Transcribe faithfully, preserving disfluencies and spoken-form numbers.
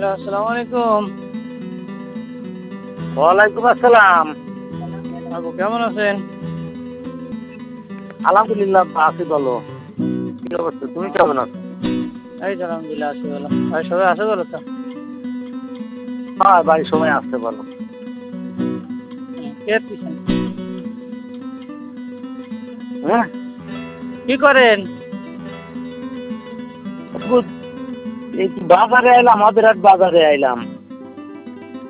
Hello, আসসালামু আলাইকুম। ওয়ালাইকুম আসসালাম। আপু কেমন আছেন? আলহামদুলিল্লাহ আছি ভালো। কি অবস্থা? তুমি কেমন আছো? এই তো আলহামদুলিল্লাহ আছি ভালো। ভাই সবাই আছে ভালো তো? হ্যাঁ বাড়ির সময় আসতে ভালো। হুম, কে দিছেন? হ্যাঁ কি করেন? এই বাজারে আইলাম, হাজারহাট বাজারে আইলাম।